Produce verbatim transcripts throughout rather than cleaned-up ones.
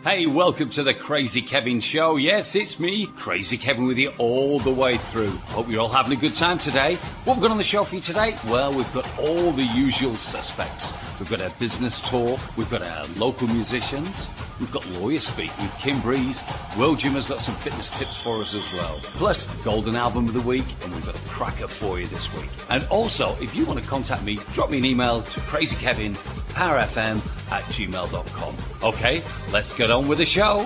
Hey, welcome to the Crazy Kevin Show. Yes, it's me, Crazy Kevin, with you all the way through. Hope you're all having a good time today. What we've got on the show for you today? Well, we've got all the usual suspects. We've got our business talk, we've got our local musicians, we've got Lawyer Speak with Kim Breeze. Will Jim has got some fitness tips for us as well. Plus, Golden Album of the Week, and we've got a cracker for you this week. And also, if you want to contact me, drop me an email to crazykevin power f m at gmail dot com. Okay, let's get on with the show.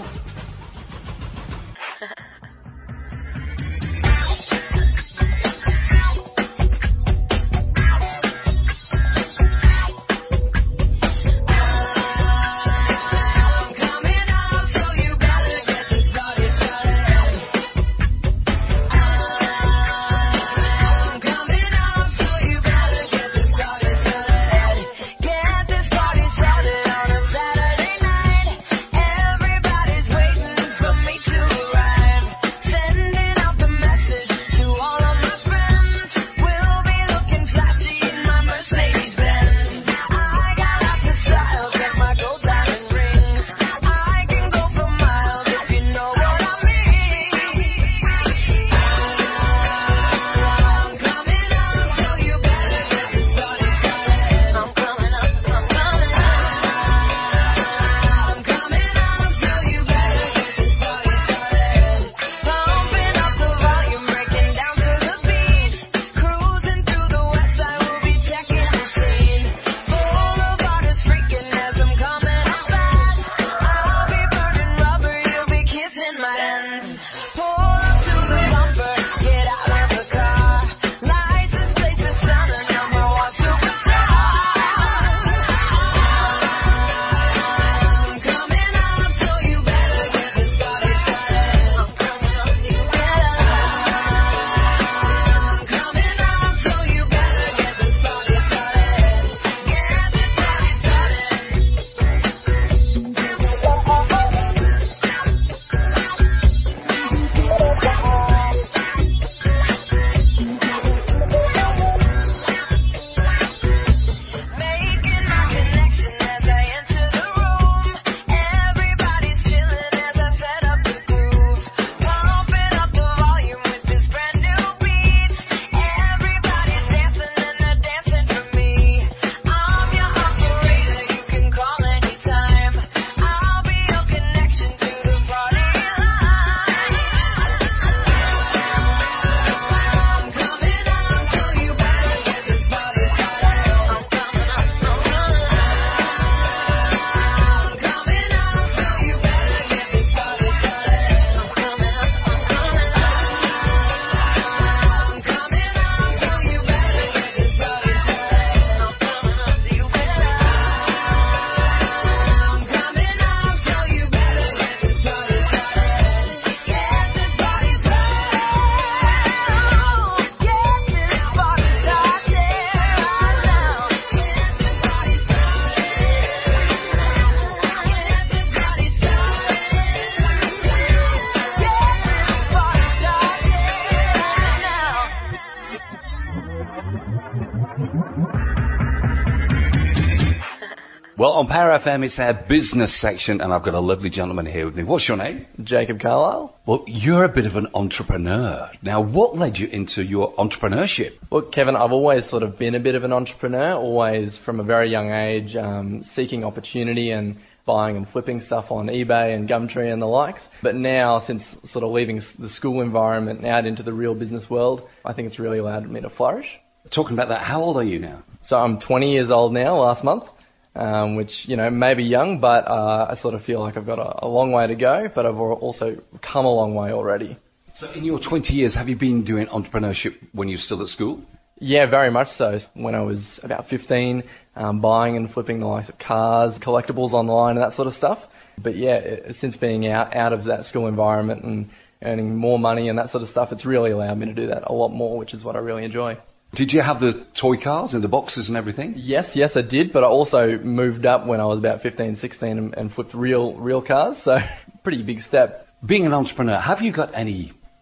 Well, on Power F M, it's our business section, and I've got a lovely gentleman here with me. What's your name? Jacob Carlisle. Well, you're a bit of an entrepreneur. Now, what led you into your entrepreneurship? Well, Kevin, I've always sort of been a bit of an entrepreneur, always from a very young age, um, seeking opportunity and buying and flipping stuff on eBay and Gumtree and the likes. But now, since sort of leaving the school environment and out into the real business world, I think it's really allowed me to flourish. Talking about that, how old are you now? So I'm twenty years old now, last month. Um, which, you know, may be young, but uh, I sort of feel like I've got a, a long way to go, but I've also come a long way already. So in your twenty years, have you been doing entrepreneurship when you're still at school? Yeah, very much so. When I was about fifteen, um, buying and flipping the likes of cars, collectibles online and that sort of stuff. But yeah, it, since being out, out of that school environment and earning more money and that sort of stuff, it's really allowed me to do that a lot more, which is what I really enjoy. Did you have the toy cars and the boxes and everything? Yes, yes, I did, but I also moved up when I was about fifteen, sixteen and, and flipped real real cars, so pretty big step. Being an entrepreneur, have you got any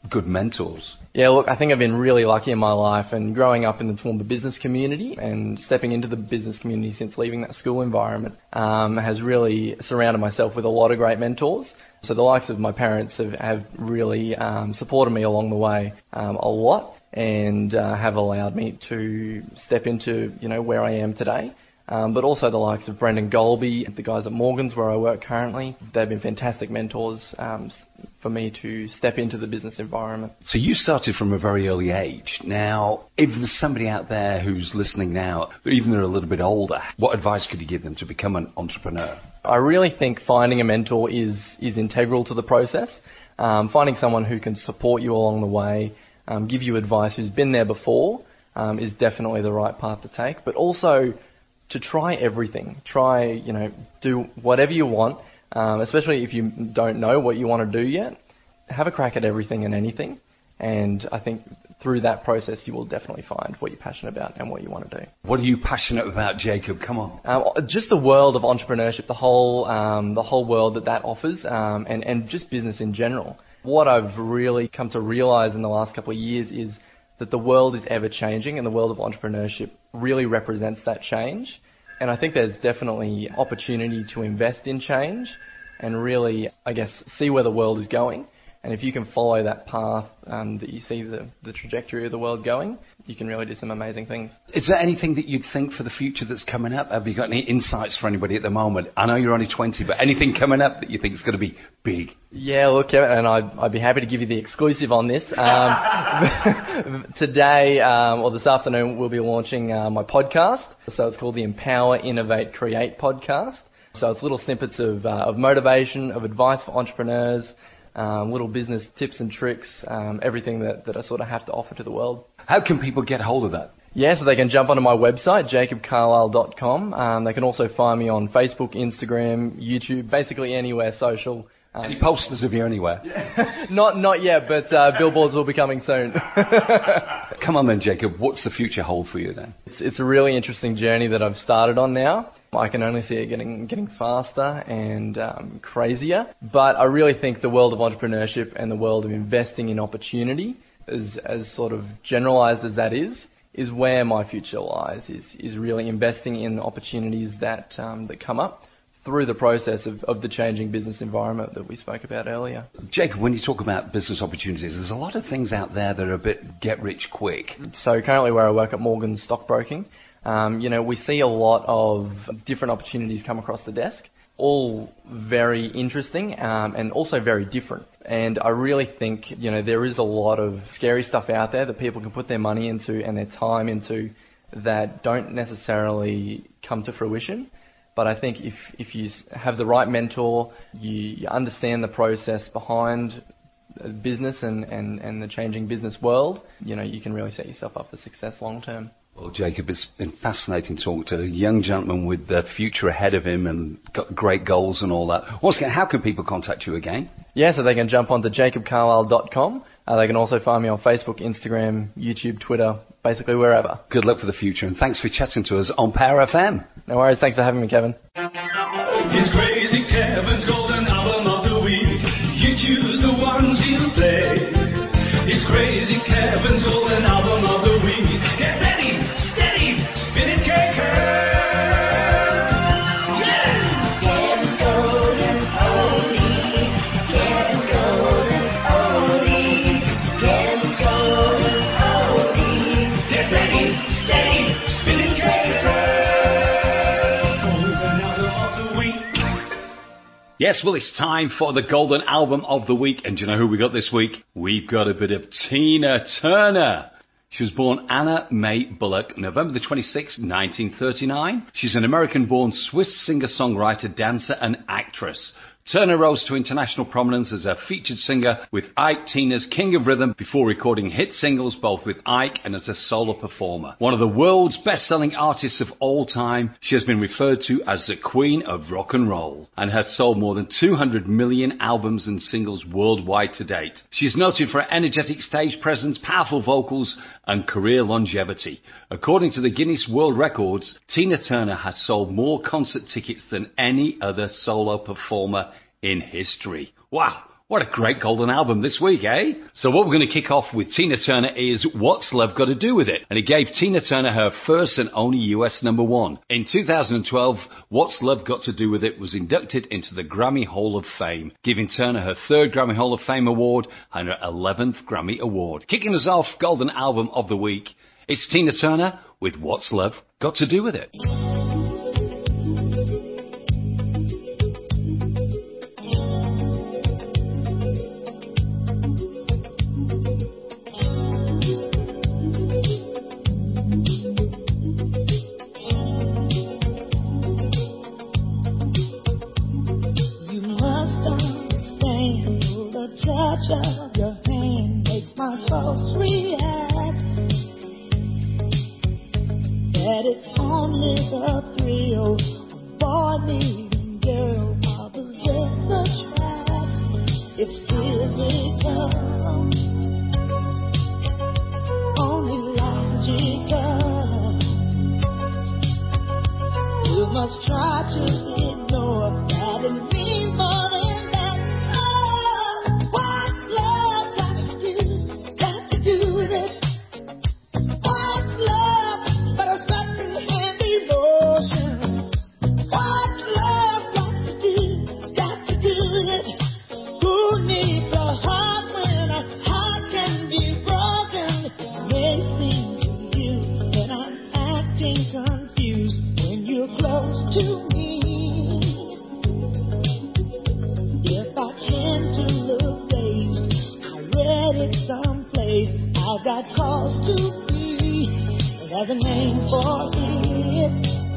good mentors? Yeah, look, I think I've been really lucky in my life, and growing up in the Toowoomba business community and stepping into the business community since leaving that school environment um, has really surrounded myself with a lot of great mentors. So the likes of my parents have, have really um, supported me along the way um, a lot, and uh, have allowed me to step into, you know, where I am today. Um, but also the likes of Brendan Golby, the guys at Morgan's where I work currently. They've been fantastic mentors um, for me to step into the business environment. So you started from a very early age. Now, if there's somebody out there who's listening now, even they're a little bit older, what advice could you give them to become an entrepreneur? I really think finding a mentor is, is integral to the process. Um, finding someone who can support you along the way, um, give you advice, who's been there before, um, is definitely the right path to take. But also to try everything. Try, you know, do whatever you want, um, especially if you don't know what you want to do yet. Have a crack at everything and anything. And I think through that process, you will definitely find what you're passionate about and what you want to do. What are you passionate about, Jacob? Come on. Um, just the world of entrepreneurship, the whole um, the whole world that that offers, um, and, and just business in general. What I've really come to realise in the last couple of years is that the world is ever changing, and the world of entrepreneurship really represents that change. And I think there's definitely opportunity to invest in change and really, I guess, see where the world is going. And if you can follow that path um, that you see the, the trajectory of the world going, you can really do some amazing things. Is there anything that you'd think for the future that's coming up? Have you got any insights for anybody at the moment? I know you're only twenty, but anything coming up that you think is going to be big? Yeah, look, Kevin, and I'd, I'd be happy to give you the exclusive on this. Um, today, um, or this afternoon, we'll be launching uh, my podcast. So it's called the Empower, Innovate, Create podcast. So it's little snippets of, uh, of motivation, of advice for entrepreneurs, Um, little business tips and tricks, um, everything that, that I sort of have to offer to the world. How can people get hold of that? Yeah, so they can jump onto my website, jacob carlisle dot com. Um, they can also find me on Facebook, Instagram, YouTube, basically anywhere social. Um, Any posters of you anywhere? not not yet, but uh, billboards will be coming soon. Come on then, Jacob. What's the future hold for you then? It's, it's a really interesting journey that I've started on now. I can only see it getting getting faster and um, crazier. But I really think the world of entrepreneurship and the world of investing in opportunity, as as sort of generalised as that is, is where my future lies. Is is really investing in opportunities that um, that come up through the process of, of the changing business environment that we spoke about earlier. Jacob, when you talk about business opportunities, there's a lot of things out there that are a bit get rich quick. So currently where I work at Morgan's Stockbroking, um, you know, we see a lot of different opportunities come across the desk, all very interesting um, and also very different. And I really think, you know, there is a lot of scary stuff out there that people can put their money into and their time into that don't necessarily come to fruition. But I think if, if you have the right mentor, you, you understand the process behind business and, and, and the changing business world, you know, you can really set yourself up for success long term. Well, Jacob, it's been fascinating talking to a young gentleman with the future ahead of him and got great goals and all that. Once again, how can people contact you again? Yeah, so they can jump onto jacob carlisle dot com. Uh, they can also find me on Facebook, Instagram, YouTube, Twitter, basically wherever. Good luck for the future, and thanks for chatting to us on Power F M. No worries. Thanks for having me, Kevin. It's Crazy Kevin's Golden Album of the Week. You choose the ones you play. It's Crazy Kevin's Golden Album of the Week. Get ready, steady, spin it, K K. Yeah! Kevin's Golden Oldies. Kevin's Golden Oldies. Kevin's Golden Oldies. Get ready, steady, spin it, K K. Golden Album of the Week. Yes, well, it's time for the Golden Album of the Week. And do you know who we got this week? We've got a bit of Tina Turner. She was born Anna Mae Bullock, November the twenty-sixth, nineteen thirty-nine. She's an American-born Swiss singer-songwriter, dancer and actress. Turner rose to international prominence as a featured singer with Ike Tina's King of Rhythm before recording hit singles both with Ike and as a solo performer. One of the world's best-selling artists of all time, she has been referred to as the Queen of Rock and Roll and has sold more than two hundred million albums and singles worldwide to date. She is noted for her energetic stage presence, powerful vocals and career longevity. According to the Guinness World Records, Tina Turner has sold more concert tickets than any other solo performer in history. Wow, What a great golden album this week, eh? So what we're going to kick off with Tina Turner is What's Love Got to Do With It? And it gave Tina Turner her first and only U S number one. In two thousand twelve, What's Love Got to Do With It was inducted into the Grammy Hall of Fame, giving Turner her third Grammy Hall of Fame award and her eleventh Grammy Award. Kicking us off, golden album of the week, it's Tina Turner with What's Love Got to Do With It? Of your hand makes my pulse react. That it's only the thrill of boy meeting girl opposites attract. It's physical, only logical. You must try to ignore that it means more than that. Oh, what's love got to do, got to do with it? What's love but a second-hand emotion? What's love got to do, got to do with it? Who needs a heart when a heart can be broken? It may seem to you that I'm acting confused when you're close to me. If I tend to look dazed, I read it someplace. I've got cause to be. There's a name for it.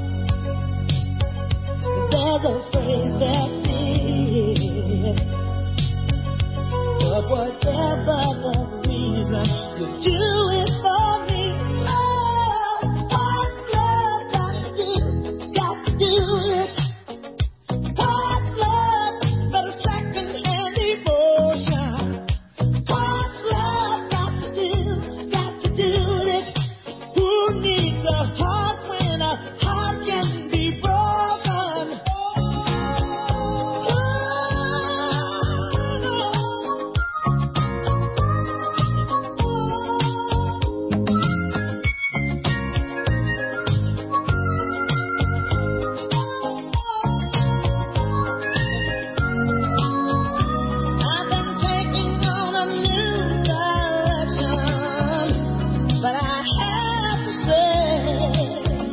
There's a phrase that's it. But whatever the reason, you do it for me. Oh, what's love got to do, got to do with it? What's love but a second-hand emotion? What's love got to do, got to do with it? Who needs a heart when a heart can be broken? I've been taking on a new direction, but I have to say,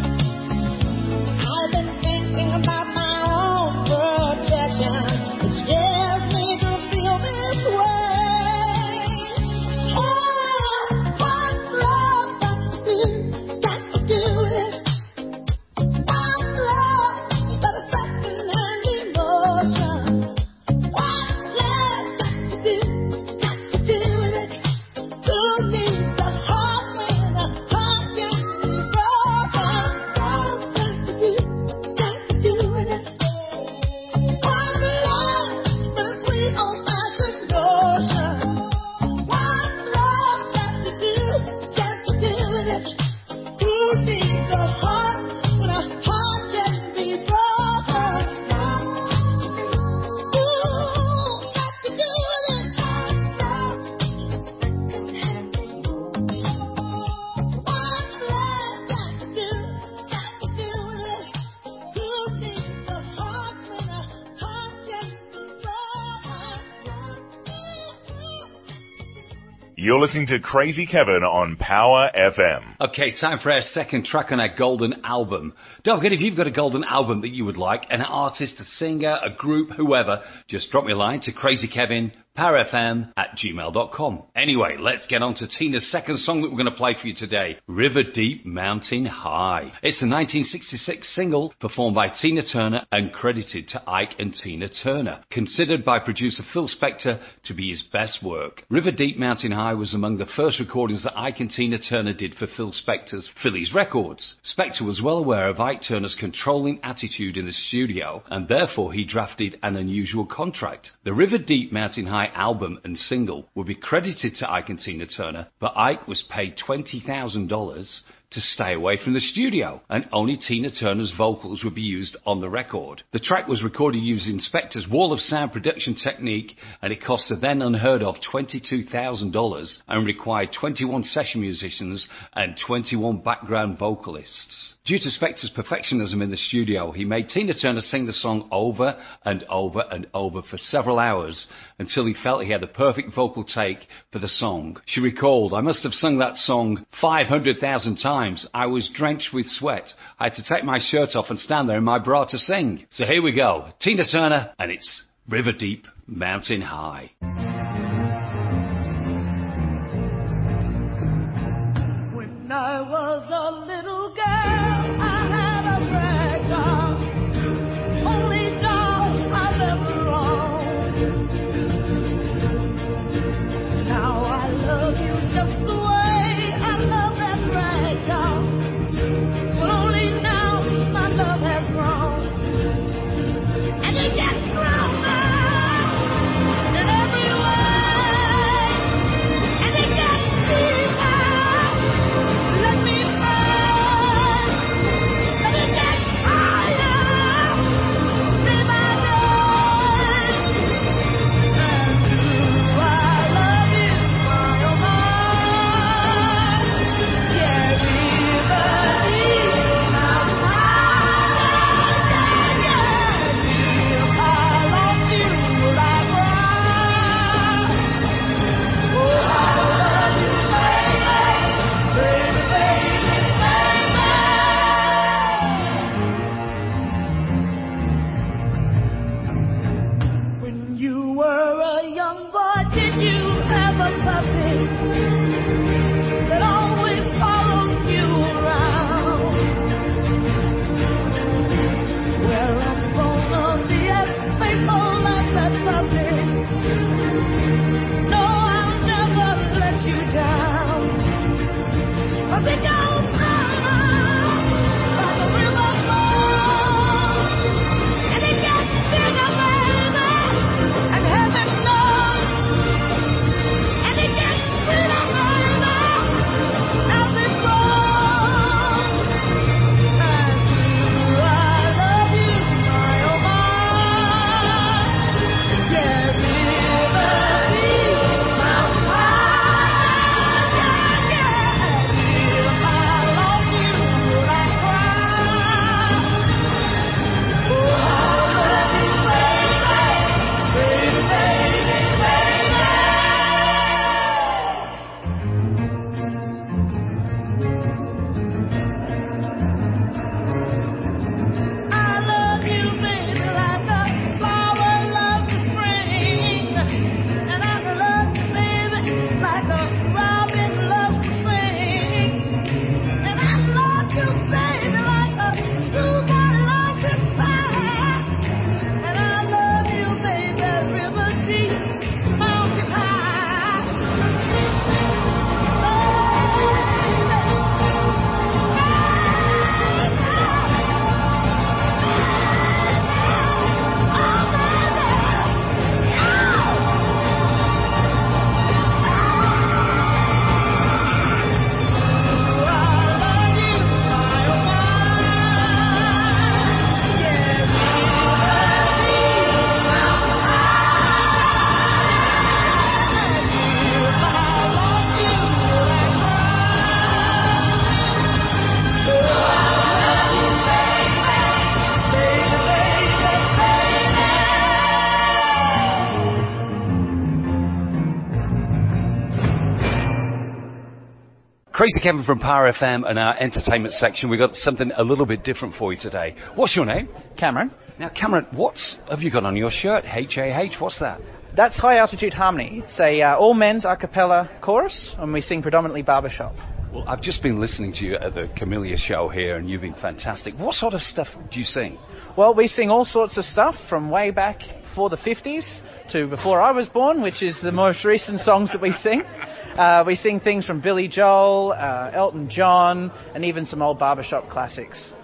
I've been thinking about my own protection. It scares me to feel this way. Oh, what's love got to do, got to do with it? What's love but a second-hand emotion? What's love got to do, got to do with it? Who needs a heart when a heart can be broken? What's got to do, got to do with it? What's love but a sweet old-fashioned notion? What's love got to do, got to do with it? Who needs a heart when a heart can be broken? Ooh, got to do with it. What's love got to do, got to do with it? Who needs a heart when a heart can be broken? You're listening to Crazy Kevin on Power F M. Okay, time for our second track on our golden album. Don't forget, if you've got a golden album that you would like, an artist, a singer, a group, whoever, just drop me a line to crazykevin, powerfm at gmail dot com. Anyway, let's get on to Tina's second song that we're going to play for you today, River Deep Mountain High. It's a nineteen sixty-six single performed by Tina Turner and credited to Ike and Tina Turner, considered by producer Phil Spector to be his best work. River Deep Mountain High was among the first recordings that Ike and Tina Turner did for Phil Spector's Phillies Records. Spector was well aware of Ike Turner's controlling attitude in the studio, and therefore he drafted an unusual contract. The River Deep Mountain High album and single would be credited to Ike and Tina Turner, but Ike was paid twenty thousand dollars to stay away from the studio, and only Tina Turner's vocals would be used on the record. The track was recorded using Spector's Wall of Sound production technique, and it cost a then unheard of twenty-two thousand dollars and required twenty-one session musicians and twenty-one background vocalists. Due to Spector's perfectionism in the studio, he made Tina Turner sing the song over and over and over for several hours until he felt he had the perfect vocal take for the song. She recalled, "I must have sung that song five hundred thousand times. I was drenched with sweat. I had to take my shirt off and stand there in my bra to sing." So here we go. Tina Turner, and it's River Deep, Mountain High. When I was a little girl, I had a rag doll, only doll I've ever owned. Now I love you just the way I love that rag doll, but only now my love has grown, and it gets stronger in every way, and it gets deeper. Let me find, and it gets higher day by day. And do I love you, my oh my? Yeah, river deep, mountain high. Yeah, yeah, if I lost you, would I cry? Oh, I love you, baby, baby, baby, baby. When you were a young boy, did you have a puppy that always followed you around? Well, I'm gonna be as faithful as that puppy. No, I'll never let you down. 'Cause it goes on like a river flows, and it gets bigger, baby, and heaven knows, and it gets sweeter, baby, as it grows. And do I love you, my oh my? Yeah, river deep, mountain high. Yeah, yeah, if I lost you, would I cry? Oh, I love you, baby, baby, baby, baby. I love you, baby, like a flower loves the spring, and I love you, baby, like a robin loves to sing, and I love you, baby, like a true boy loves his pie, and I love you, baby, river deep, mountain high. Crazy Kevin from Power F M and our entertainment section. We've got something a little bit different for you today. What's your name? Cameron. Now, Cameron, what's have you got on your shirt? H A H, what's that? That's High Altitude Harmony. It's a uh, all men's a cappella chorus, and we sing predominantly barbershop. Well, I've just been listening to you at the Camellia show here, and you've been fantastic. What sort of stuff do you sing? Well, we sing all sorts of stuff from way back before the fifties to before I was born, which is the most recent songs that we sing. Uh, we sing things from Billy Joel, uh, Elton John, and even some old barbershop classics.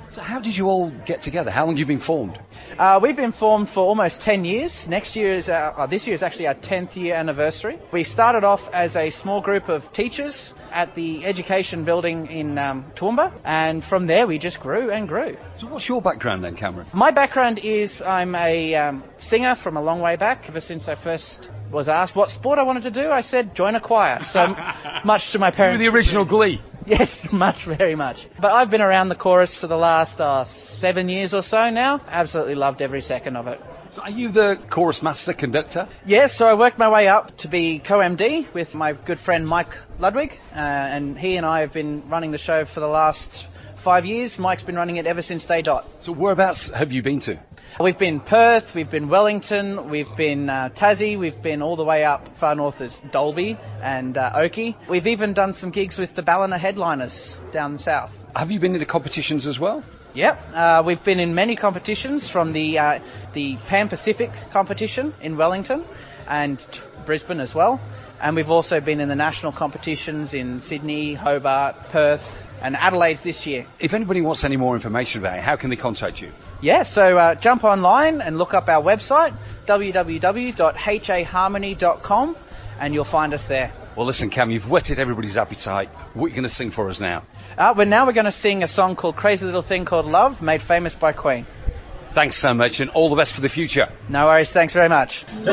So how did you all get together? How long have you been formed? Uh, we've been formed for almost ten years. Next year is our, uh, this year is actually our tenth year anniversary. We started off as a small group of teachers at the education building in um, Toowoomba, and from there we just grew and grew. So what's your background then, Cameron? My background is I'm a um, singer from a long way back. Ever since I first was asked what sport I wanted to do, I said join a choir. So much to my parents. You were the original Glee. Yes, much, very much. But I've been around the chorus for the last uh, seven years or so now. Absolutely loved every second of it. So are you the chorus master conductor? Yes, so I worked my way up to be co-M D with my good friend Mike Ludwig, uh, and he and I have been running the show for the last five years. Mike's been running it ever since day dot. So whereabouts have you been to? We've been Perth, we've been Wellington, we've been uh, Tassie, we've been all the way up far north as Dalby and uh, Oakey. We've even done some gigs with the Ballina Headliners down south. Have you been into competitions as well? Yep, uh, we've been in many competitions, from the uh, the Pan Pacific competition in Wellington and t- Brisbane as well. And we've also been in the national competitions in Sydney, Hobart, Perth and Adelaide's this year. If anybody wants any more information about it, how can they contact you? Yeah, so uh, jump online and look up our website, w w w dot h a harmony dot com, and you'll find us there. Well, listen, Cam, you've whetted everybody's appetite. What are you going to sing for us now? Uh, well, now we're going to sing a song called Crazy Little Thing Called Love, made famous by Queen. Thanks so much, and all the best for the future. No worries, thanks very much.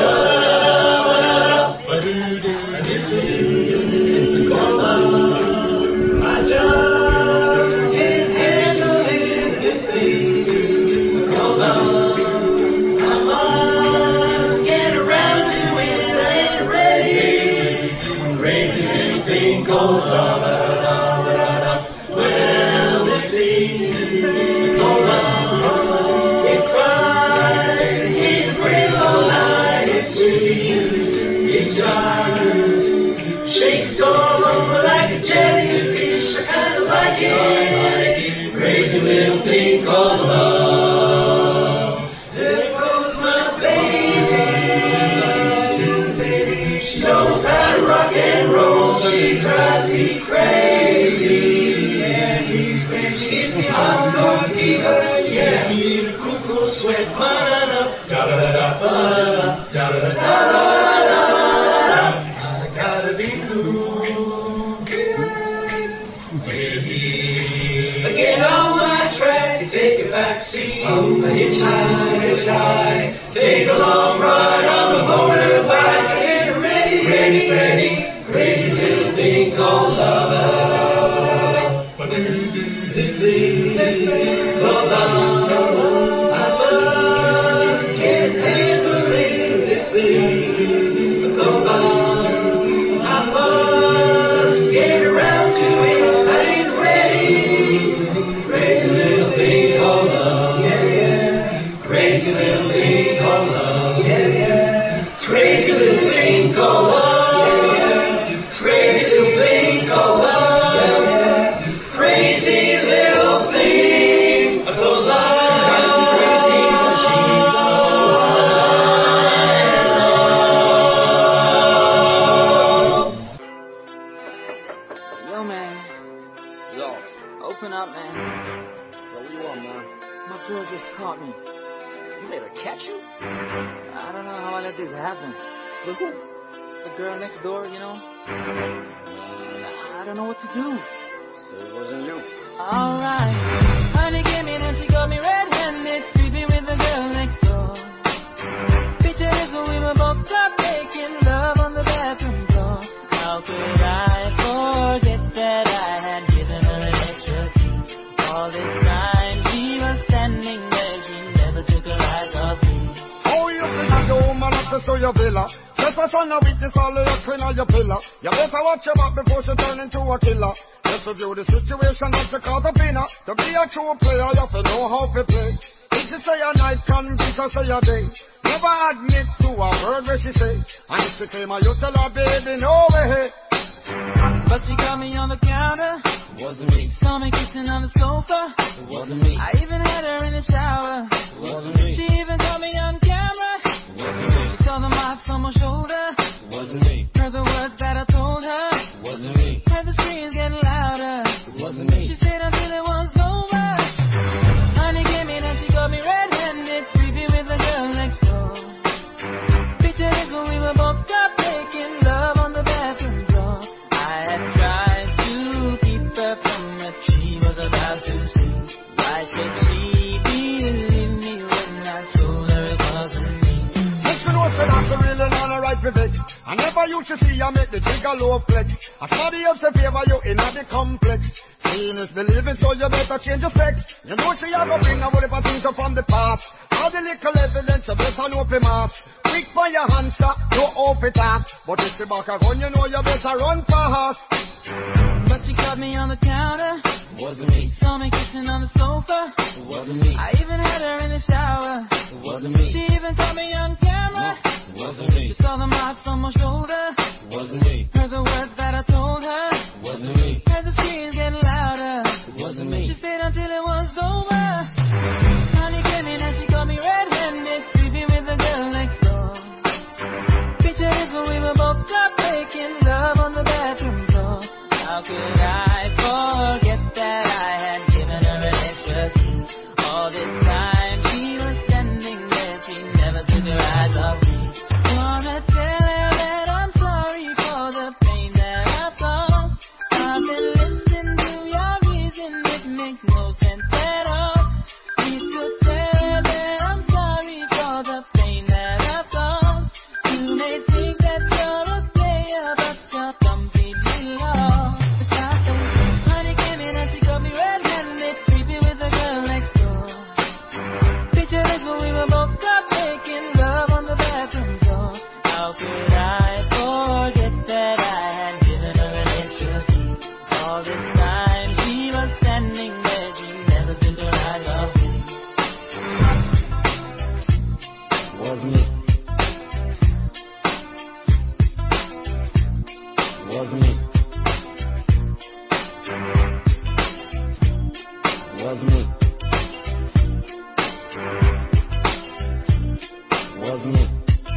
Shakes all over like a jellyfish. I kind of like it. Crazy little thing called love. There goes my baby. She knows how to rock and roll. She drives me crazy. And he's when she gets me hot, no fever. Yeah, I need a cool, cool sweat. Da da da da da da da da da. Get on my track, take a back seat, hitch high, hitch high, take a long ride on the motorbike, get ready, ready, ready, crazy little thing called love. This thing called love, I just can't handle it. This thing called love, I must get around to it. I ain't ready. Crazy little thing called love, yeah, yeah. Crazy little thing called love, yeah, yeah. Crazy little thing called love, yeah, yeah. Crazy little thing called love, yeah, yeah. Crazy little thing called love. Yo, man. Yo. Open up, man. Yo, what do you want, man? My girl just caught me. You let her catch you? I don't know how I let this happen. But who? The girl next door, you know? I don't know what to do. So it wasn't you. Alright. Honey came in and she got me red-handed, creepy with the girl next door. Picture this when we were both caught making love on the bathroom floor. How could I forget that I had given her an extra key? All this time she was standing there, she never took her eyes off me. Oh, you think I'm the woman up to your villa? Just a son of witness all of your queen or your pillar. You better watch your back before she turn into a killer. Just review the situation that you call the winner. To be a true player, you have to know how to play. If she say a night, can be to say a day. Never admit to a word where she say. And if she came, you tell her, baby, no way. But she got me on the counter. It wasn't me. Saw me kissing on the sofa. It wasn't me. I even had her in the shower. It wasn't me. She even caught me on camera. It wasn't me. She saw the marks on my shoulder. It wasn't me. Heard the words that I told her. It wasn't me. Heard the screams getting louder. It wasn't me. She said until it was over. I never used to see you make the trigger low flex. As somebody else in favor you in the complex. Seeing is believing, so you better change your sex. You know she a go bring a whole heap of things up from the past. All the little evidence you better know for math. Quick for your hands, sir, no off it off. But if the back a gun, you know you better run fast. But she caught me on the counter. It wasn't me. Saw me kissing on the sofa. It wasn't me. I even had her in the shower. It wasn't me. She even caught me on camera. It wasn't me. She saw the marks on my shoulder. It wasn't me. Heard the words that I told her. It wasn't me. Heard the screams getting louder. It wasn't me. She stayed until it was over. Honey came in and she caught me red-handed, sleeping with the girl next door. Picture this when we were both up making love on the bathroom floor. How could I forget that I had given her an extra key? All this time she was standing there, she never took her eyes off me. Wanna tell her that I'm sorry for the pain that I've caused. I've been listening to your reason, it makes no sense at all. Need to tell her that I'm sorry for the pain that I've caused. You may think that you're a player, but you're completely lost. Honey came in and she got me red-handed, creepy with the girl next door. Picture this when we were both up making love on the bathroom floor. How could I forget that I had given her an extra key? All this time she was standing there, she never took her eyes off me. Was me. Was me. Was me. Was me.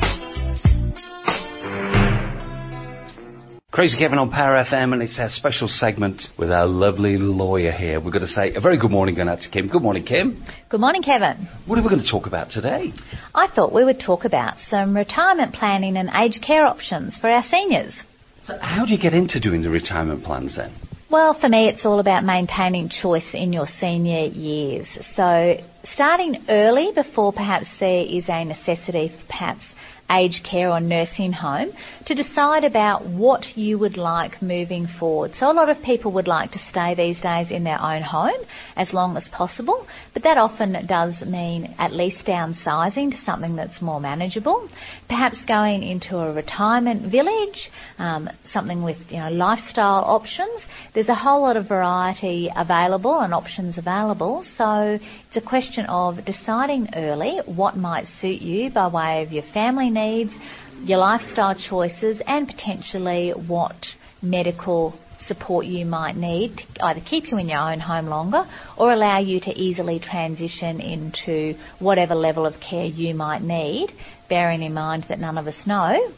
Crazy Kevin on Power F M, and it's our special segment with our lovely lawyer here. We're going to say a very good morning going out to Kim. Good morning, Kim. Good morning, Kevin. What are we going to talk about today? I thought we would talk about some retirement planning and aged care options for our seniors. So how do you get into doing the retirement plans then? Well, for me, it's all about maintaining choice in your senior years. So starting early before perhaps there is a necessity for perhaps aged care or nursing home to decide about what you would like moving forward. So a lot of people would like to stay these days in their own home as long as possible, but that often does mean at least downsizing to something that's more manageable, perhaps going into a retirement village, um, something with you know lifestyle options. There's a whole lot of variety available and options available, so it's a question of deciding early what might suit you by way of your family needs, your lifestyle choices, and potentially what medical support you might need to either keep you in your own home longer or allow you to easily transition into whatever level of care you might need, bearing in mind that none of us know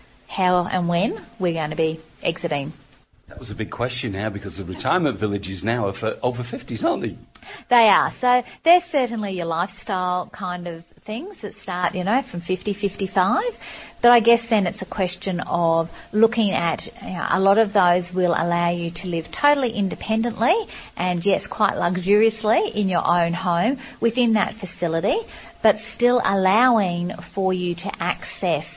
how and when we're going to be exiting. That was a big question now, because the retirement villages now are for over fifties, aren't they? They are. So they're certainly your lifestyle kind of things that start, you know, from fifty, fifty-five. But I guess then it's a question of looking at, you know, a lot of those will allow you to live totally independently and, yes, quite luxuriously in your own home within that facility, but still allowing for you to access,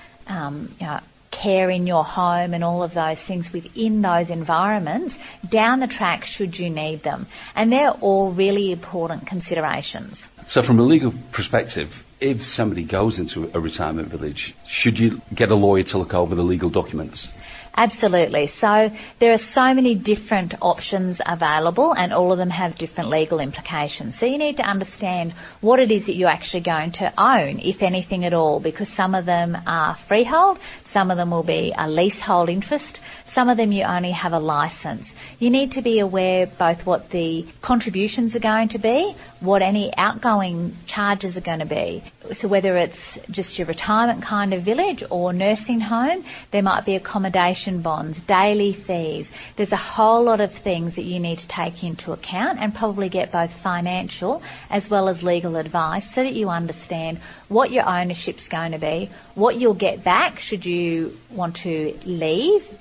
um, you know, care in your home and all of those things within those environments down the track should you need them. And they're all really important considerations. So from a legal perspective, if somebody goes into a retirement village, should you get a lawyer to look over the legal documents? Absolutely. So there are so many different options available and all of them have different legal implications. So you need to understand what it is that you're actually going to own, if anything at all, because some of them are freehold, some of them will be a leasehold interest, some of them you only have a licence. You need to be aware both what the contributions are going to be, what any outgoing charges are going to be. So whether it's just your retirement kind of village or nursing home, there might be accommodation bonds, daily fees. There's a whole lot of things that you need to take into account and probably get both financial as well as legal advice so that you understand what your ownership's going to be, what you'll get back should you want to leave during your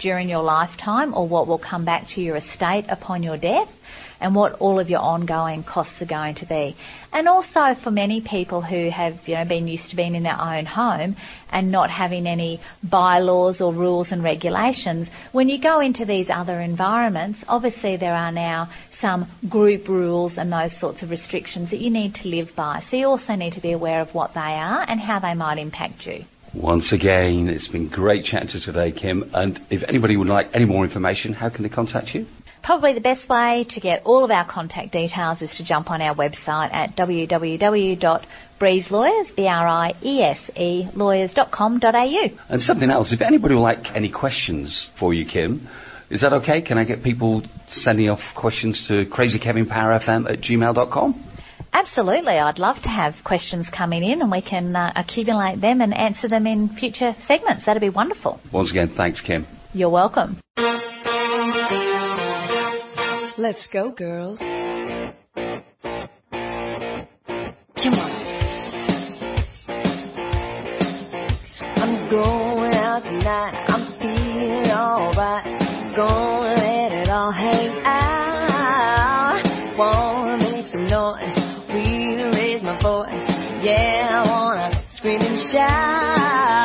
lifetime, or what will come back to your estate upon your death, and what all of your ongoing costs are going to be. And also for many people who have, you know, been used to being in their own home and not having any bylaws or rules and regulations, when you go into these other environments, obviously there are now some group rules and those sorts of restrictions that you need to live by. So you also need to be aware of what they are and how they might impact you. Once again, it's been great chatting to you today, Kim. And if anybody would like any more information, how can they contact you? Probably the best way to get all of our contact details is to jump on our website at w w w dot breeze lawyers, B R I E S E, lawyers dot com dot a u. And something else, if anybody would like any questions for you, Kim, is that okay? Can I get people sending off questions to crazy kevin power f m at gmail dot com? Absolutely. I'd love to have questions coming in and we can uh, accumulate them and answer them in future segments. That'd be wonderful. Once again, thanks, Kim. You're welcome. Let's go, girls. Come on. I'm going out tonight. I'm feeling alright. Gonna let it all hang out. Wanna make some noise. Really raise my voice. Yeah, I wanna scream and shout.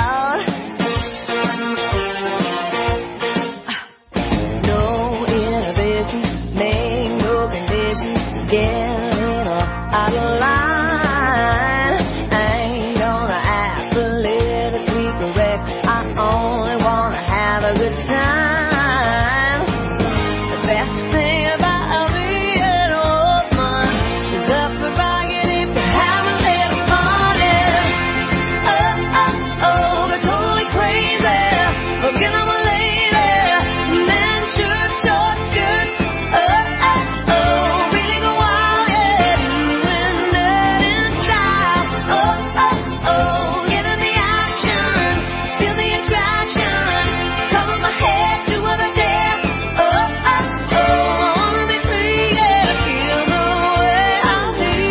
No inhibition, make no conditions. Get a little out of line. I ain't gonna act politically correct. I only wanna have a good time. The best thing about being a woman is the prerogative to have a little fun. Yeah. Oh, oh, oh, they're totally crazy. Looking at my lady. Men, shirt, short skirts. Oh, oh, oh, really go wild. Yeah, doing that in style. Oh, oh, oh, get in the action. Feel the attraction. Cover my head, do what I dare. Oh, oh, oh, I wanna be free. Yeah, feel the way I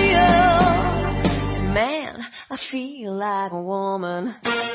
feel. Man, I feel like a woman.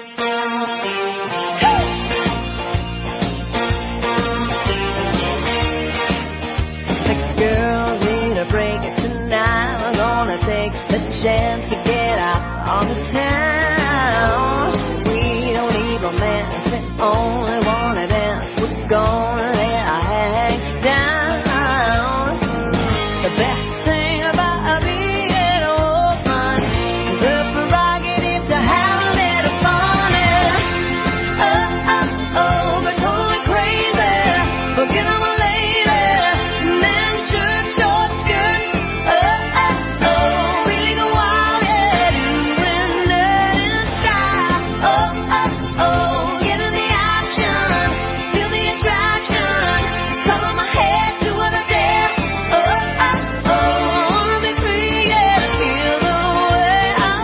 The girls need a break tonight. We're gonna take the chance to get out on the town. We don't need romance, we only wanna dance. We're gonna let our hang down. The best thing about being a woman is the prerogative to have a little fun. Yeah. Oh, oh, oh, they're totally crazy. Looking at my lady. Men, shirt, short skirts. Oh, oh, oh, really go wild. Yeah, doing that in style. Oh, oh, oh, get in the action. Feel the attraction. Cover my head, do what I dare. Oh, oh, oh, I wanna be free. Yeah, feel the way I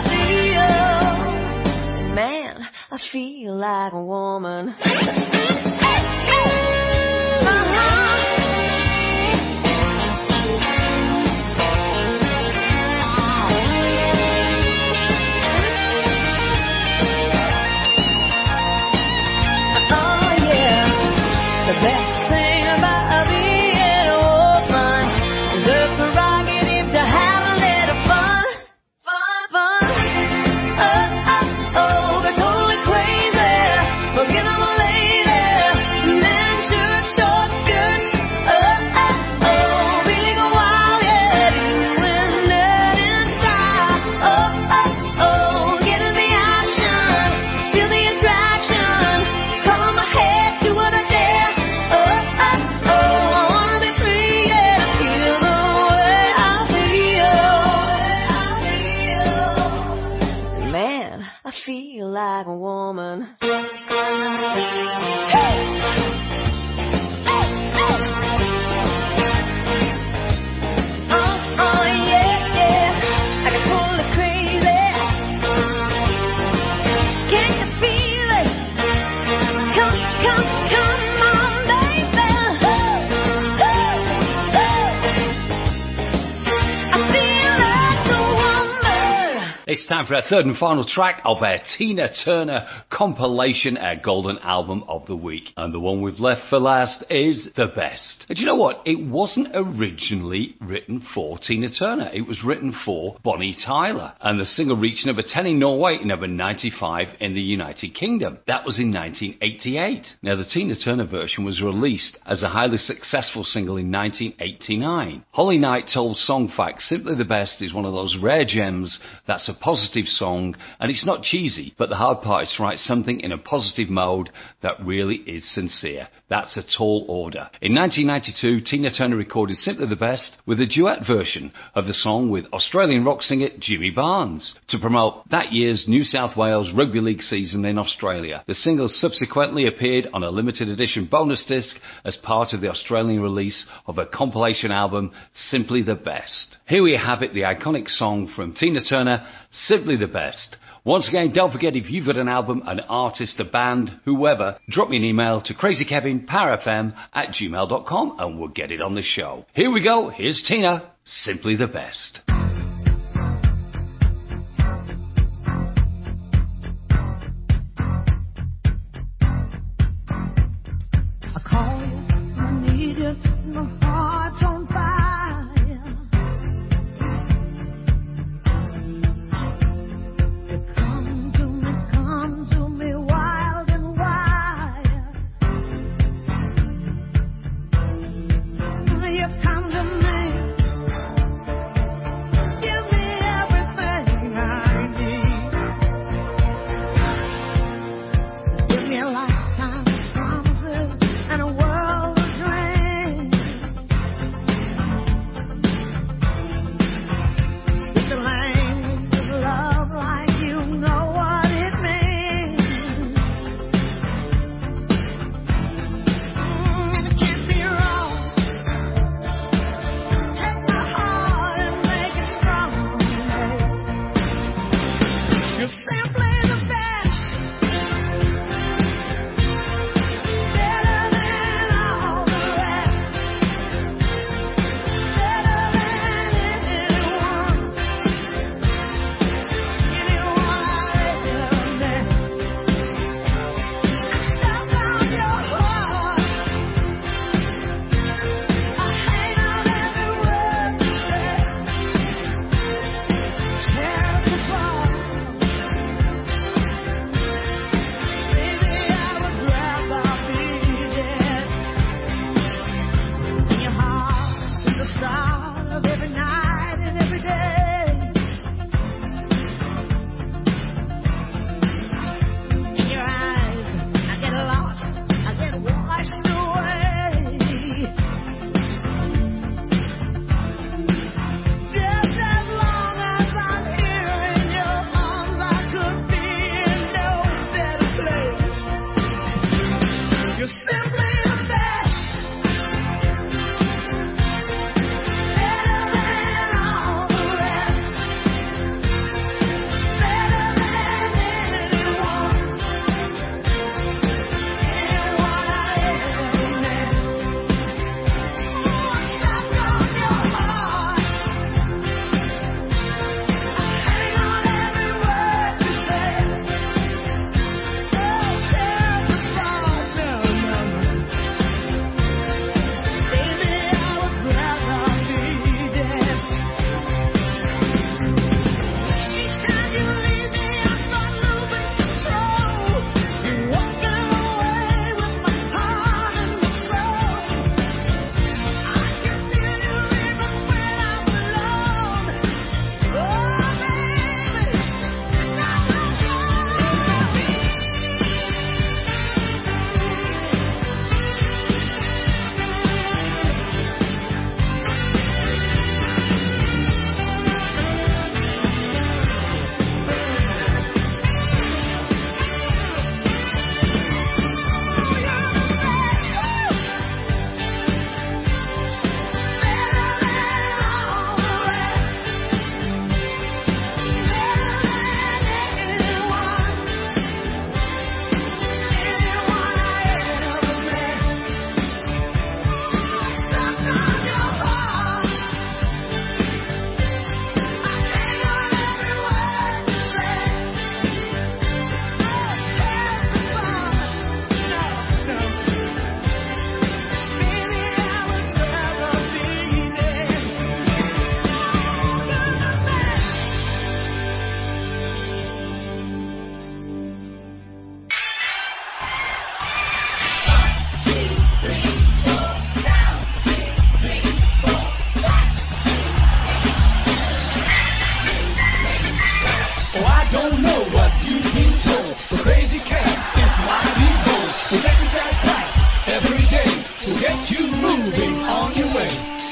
feel. Man, I feel like a woman. Oh yeah, the best thing about being a woman is the prerogative to have a little fun, fun, fun. Oh, oh, oh, they're totally crazy. Looking at my lady. Men, shirt, short skirts. Oh, oh, oh, really go wild. Yeah, doing that in style. Oh, oh, oh, get in the action. Feel the attraction. Cover my head, do what I dare. Oh, oh, oh, I wanna be free. Yeah, feel the way I feel. Man, I feel like a woman. Oh, oh, yeah, yeah. I get totally crazy. Can you feel it? Come, come, come on, baby. I feel like a woman. It's time for our third and final track of our Tina Turner compilation, our golden album of the week. And the one we've left for last is The Best. And do you know what? It wasn't originally written for Tina Turner. It was written for Bonnie Tyler. And the single reached number ten in Norway and number ninety-five in the United Kingdom. That was in nineteen eighty-eight. Now, the Tina Turner version was released as a highly successful single in nineteen eighty-nine. Holly Knight told Songfacts, Simply the Best is one of those rare gems that's a positive song, and it's not cheesy, but the hard part is to write something in a positive mode that really is sincere. That's a tall order. In nineteen ninety-two, Tina Turner recorded Simply the Best with a duet version of the song with Australian rock singer Jimmy Barnes to promote that year's New South Wales Rugby League season in Australia. The single subsequently appeared on a limited edition bonus disc as part of the Australian release of a compilation album, Simply the Best. Here we have it, the iconic song from Tina Turner, Simply the Best. Once again, don't forget, if you've got an album, an artist, a band, whoever, drop me an email to crazykevin at gmail dot com and we'll get it on the show. Here we go. Here's Tina, Simply the Best. I call you, I need you, my heart's on fire. You come to me, come to me wild and wild. You come to me.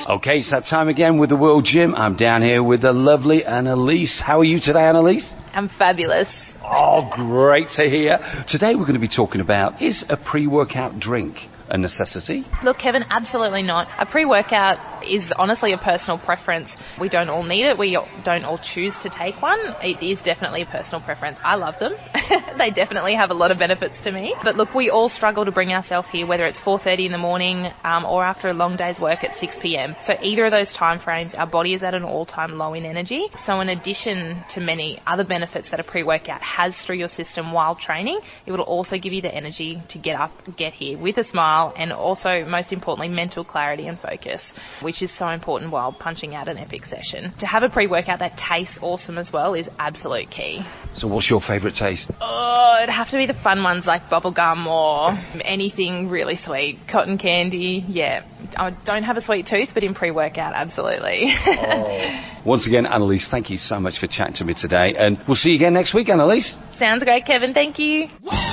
Okay, it's that time again with the World Gym. I'm down here with the lovely Annalise. How are you today, Annalise? I'm fabulous. Oh, great to hear. Today we're going to be talking about, is a pre-workout drink a necessity? Look, Kevin, absolutely not. A pre-workout is honestly a personal preference. We don't all need it. We don't all choose to take one. It is definitely a personal preference. I love them. They definitely have a lot of benefits to me. But look, we all struggle to bring ourselves here, whether it's four thirty in the morning um, or after a long day's work at six p.m. So either of those time frames, our body is at an all-time low in energy. So in addition to many other benefits that a pre-workout has through your system while training, it will also give you the energy to get up, get here with a smile, and also, most importantly, mental clarity and focus, which is so important while punching out an epic session. To have a pre-workout that tastes awesome as well is absolute key. So what's your favourite taste? Oh, it'd have to be the fun ones like bubblegum or anything really sweet. Cotton candy, yeah. I don't have a sweet tooth, but in pre-workout, absolutely. Oh. Once again, Annalise, thank you so much for chatting to me today, and we'll see you again next week, Annalise. Sounds great, Kevin. Thank you.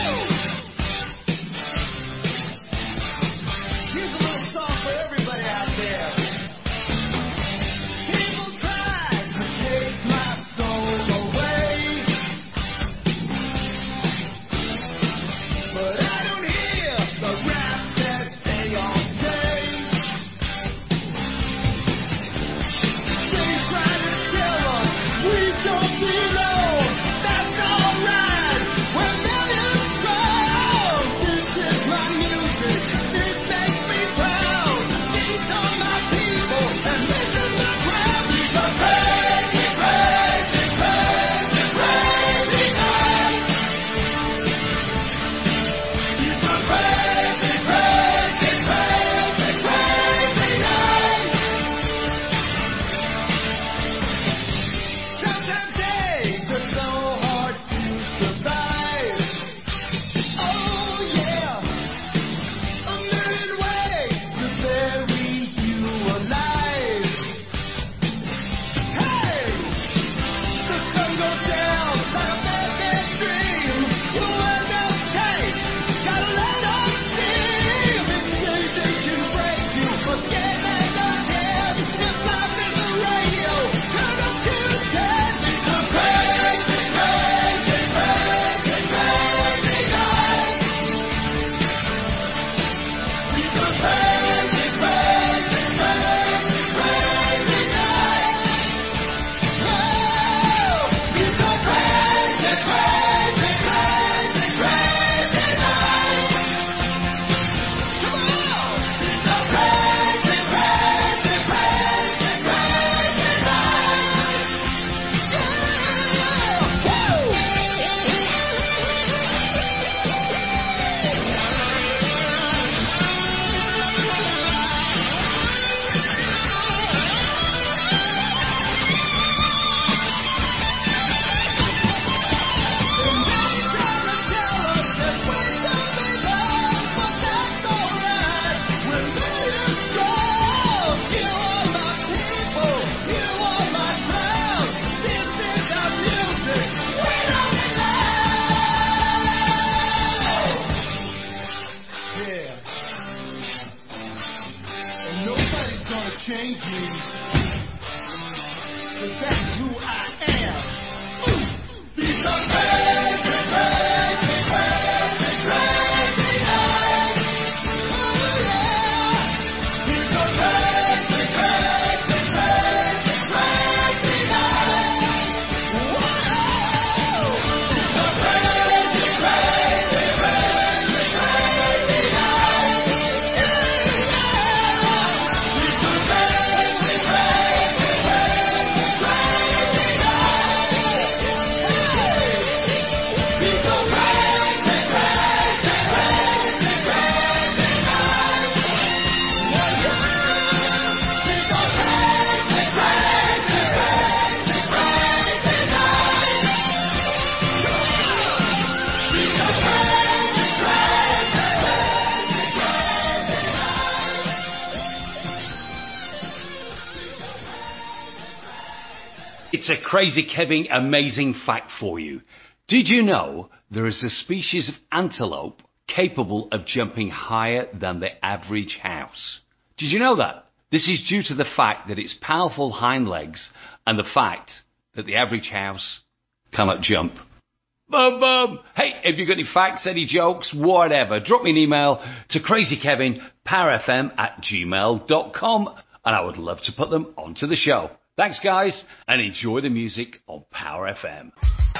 Change me, 'cause that's who I am. Because crazy, crazy, crazy, crazy night. Oh yeah. Because crazy, crazy, crazy, crazy night. Whoa. Because crazy, crazy, crazy, crazy night. Yeah, yeah. It's a Crazy Kevin amazing fact for you. Did you know there is a species of antelope capable of jumping higher than the average house? Did you know that? This is due to the fact that its powerful hind legs and the fact that the average house cannot jump. Boom, boom. Hey, have you got any facts, any jokes, whatever? Drop me an email to crazykevin, powerfm at gmail dot com, and I would love to put them onto the show. Thanks, guys, and enjoy the music on Power F M.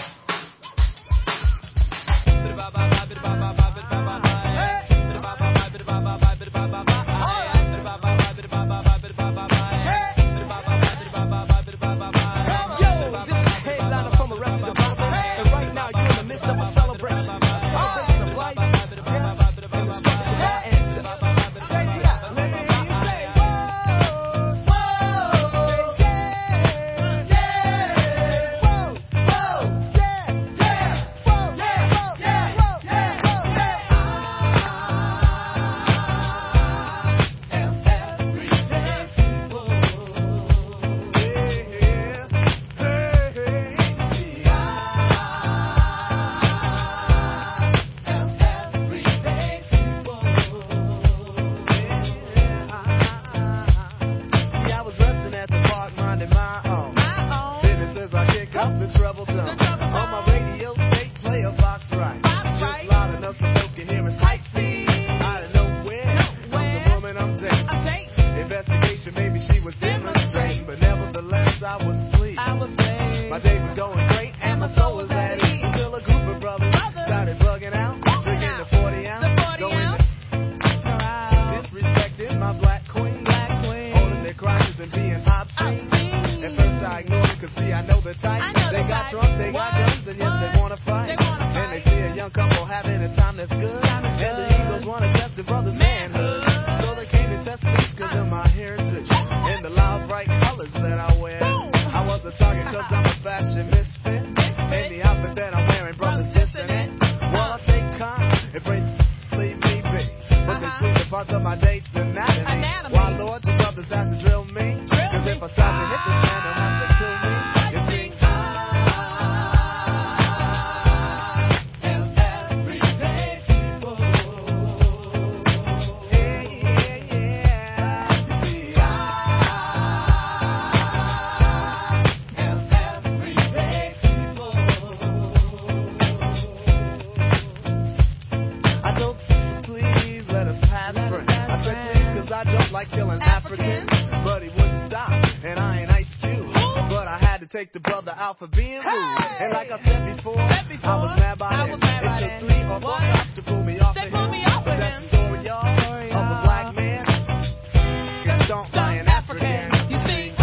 Take the brother out for being rude. Hey! And like I said before, said before I was mad about it. It took three or four cops to pull me off they of him. Me off but that's the story, y'all, story, of a black man gets stomped by an African. African. You see?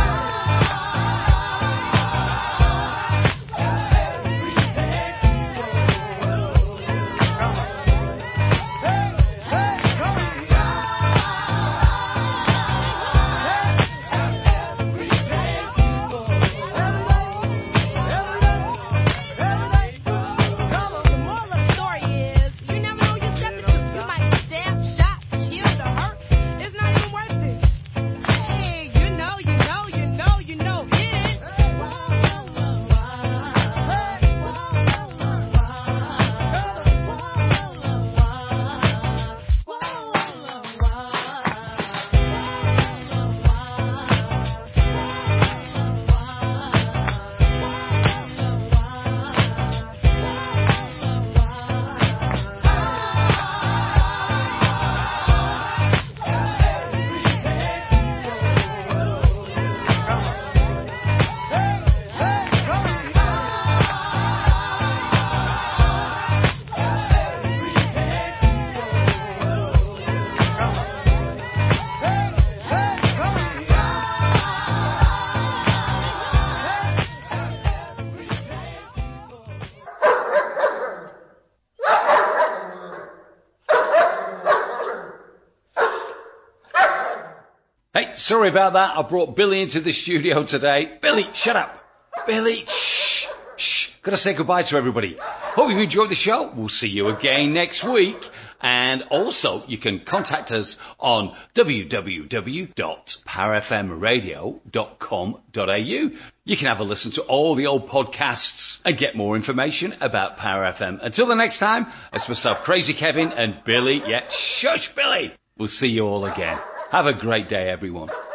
Sorry about that. I brought Billy into the studio today. Billy, shut up. Billy, shh, shh. Gotta say goodbye to everybody. Hope you enjoyed the show. We'll see you again next week. And also, you can contact us on w w w dot power f m radio dot com dot a u. You can have a listen to all the old podcasts and get more information about Power F M. Until the next time, it's myself, Crazy Kevin, and Billy. Yeah, shush, Billy. We'll see you all again. Have a great day, everyone.